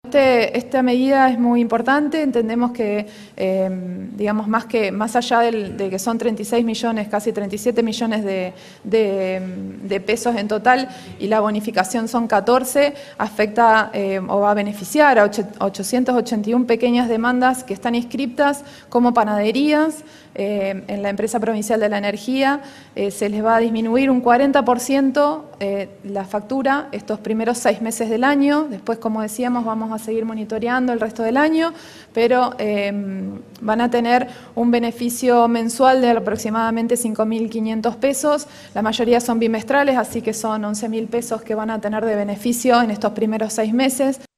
Esta medida es muy importante, entendemos que, digamos, más allá de que son 36 millones, casi 37 millones de pesos en total y la bonificación son 14, afecta o va a beneficiar a 881 pequeñas demandas que están inscriptas como panaderías en la empresa provincial de la energía. Se les va a disminuir un 40% la factura estos primeros 6 meses del año. Después, como decíamos, vamos a seguir monitoreando el resto del año, pero van a tener un beneficio mensual de aproximadamente 5.500 pesos. La mayoría son bimestrales, así que son 11.000 pesos que van a tener de beneficio en estos primeros 6 meses.